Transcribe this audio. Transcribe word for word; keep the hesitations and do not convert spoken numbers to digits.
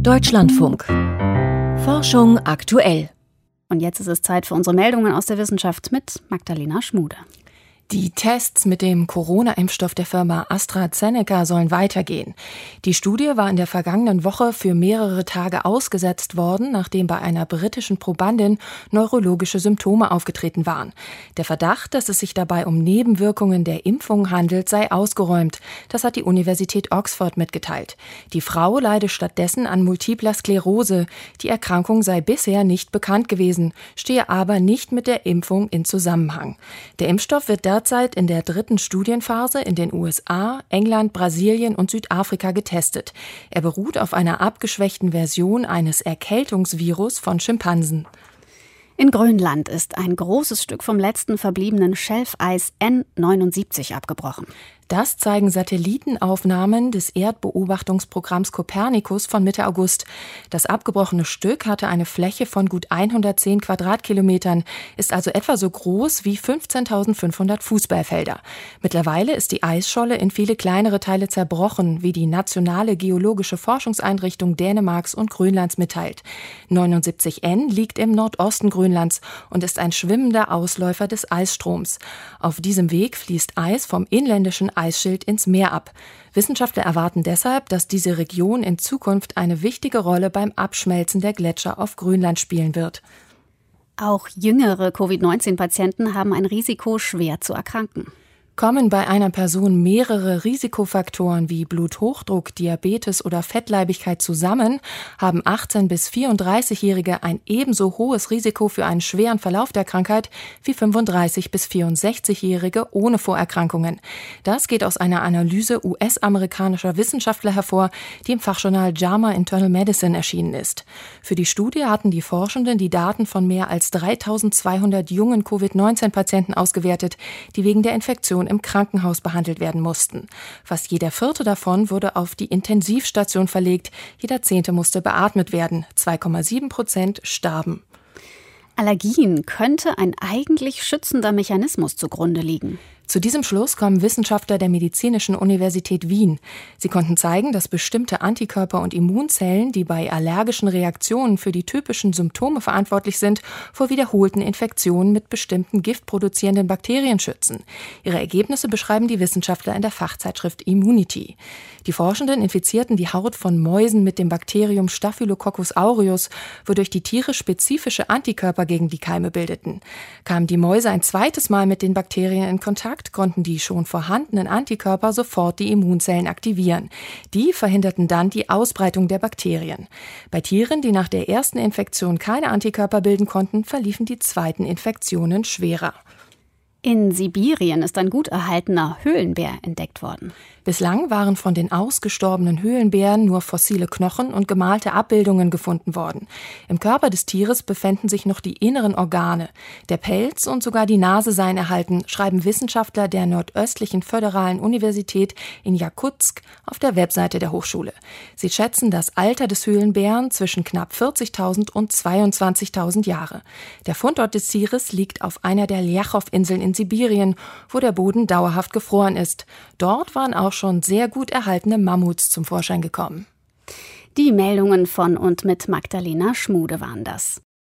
Deutschlandfunk. Forschung aktuell. Und jetzt ist es Zeit für unsere Meldungen aus der Wissenschaft mit Magdalena Schmude. Die Tests mit dem Corona-Impfstoff der Firma AstraZeneca sollen weitergehen. Die Studie war in der vergangenen Woche für mehrere Tage ausgesetzt worden, nachdem bei einer britischen Probandin neurologische Symptome aufgetreten waren. Der Verdacht, dass es sich dabei um Nebenwirkungen der Impfung handelt, sei ausgeräumt. Das hat die Universität Oxford mitgeteilt. Die Frau leide stattdessen an multipler Sklerose. Die Erkrankung sei bisher nicht bekannt gewesen, stehe aber nicht mit der Impfung in Zusammenhang. Der Impfstoff wird derzeit in der dritten Studienphase in den U S A, England, Brasilien und Südafrika getestet. Er beruht auf einer abgeschwächten Version eines Erkältungsvirus von Schimpansen. In Grönland ist ein großes Stück vom letzten verbliebenen Schelfeis N neunundsiebzig abgebrochen. Das zeigen Satellitenaufnahmen des Erdbeobachtungsprogramms Copernicus von Mitte August. Das abgebrochene Stück hatte eine Fläche von gut hundertzehn Quadratkilometern, ist also etwa so groß wie fünfzehntausendfünfhundert Fußballfelder. Mittlerweile ist die Eisscholle in viele kleinere Teile zerbrochen, wie die Nationale Geologische Forschungseinrichtung Dänemarks und Grönlands mitteilt. neunundsiebzig N liegt im Nordosten Grönlands und ist ein schwimmender Ausläufer des Eisstroms. Auf diesem Weg fließt Eis vom inländischen Eisschild ins Meer ab. Wissenschaftler erwarten deshalb, dass diese Region in Zukunft eine wichtige Rolle beim Abschmelzen der Gletscher auf Grönland spielen wird. Auch jüngere Covid neunzehn Patienten haben ein Risiko, schwer zu erkranken. Kommen bei einer Person mehrere Risikofaktoren wie Bluthochdruck, Diabetes oder Fettleibigkeit zusammen, haben achtzehn- bis vierunddreißigjährige ein ebenso hohes Risiko für einen schweren Verlauf der Krankheit wie fünfunddreißig- bis vierundsechzigjährige ohne Vorerkrankungen. Das geht aus einer Analyse U S-amerikanischer Wissenschaftler hervor, die im Fachjournal J A M A Internal Medicine erschienen ist. Für die Studie hatten die Forschenden die Daten von mehr als dreitausendzweihundert jungen Covid neunzehn Patienten ausgewertet, die wegen der Infektion im Krankenhaus behandelt werden mussten. Fast jeder vierte davon wurde auf die Intensivstation verlegt, jeder zehnte musste beatmet werden, zwei Komma sieben Prozent starben. Allergien könnte ein eigentlich schützender Mechanismus zugrunde liegen. Zu diesem Schluss kommen Wissenschaftler der Medizinischen Universität Wien. Sie konnten zeigen, dass bestimmte Antikörper und Immunzellen, die bei allergischen Reaktionen für die typischen Symptome verantwortlich sind, vor wiederholten Infektionen mit bestimmten giftproduzierenden Bakterien schützen. Ihre Ergebnisse beschreiben die Wissenschaftler in der Fachzeitschrift Immunity. Die Forschenden infizierten die Haut von Mäusen mit dem Bakterium Staphylococcus aureus, wodurch die Tiere spezifische Antikörper gegen die Keime bildeten. Kamen die Mäuse ein zweites Mal mit den Bakterien in Kontakt, konnten die schon vorhandenen Antikörper sofort die Immunzellen aktivieren. Die verhinderten dann die Ausbreitung der Bakterien. Bei Tieren, die nach der ersten Infektion keine Antikörper bilden konnten, verliefen die zweiten Infektionen schwerer. In Sibirien ist ein gut erhaltener Höhlenbär entdeckt worden. Bislang waren von den ausgestorbenen Höhlenbären nur fossile Knochen und gemalte Abbildungen gefunden worden. Im Körper des Tieres befänden sich noch die inneren Organe. Der Pelz und sogar die Nase seien erhalten, schreiben Wissenschaftler der nordöstlichen Föderalen Universität in Jakutsk auf der Webseite der Hochschule. Sie schätzen das Alter des Höhlenbären zwischen knapp vierzigtausend und zweiundzwanzigtausend Jahre. Der Fundort des Tieres liegt auf einer der Ljachow-Inseln in Sibirien, wo der Boden dauerhaft gefroren ist. Dort waren auch schon sehr gut erhaltene Mammuts zum Vorschein gekommen. Die Meldungen von und mit Magdalena Schmude waren das.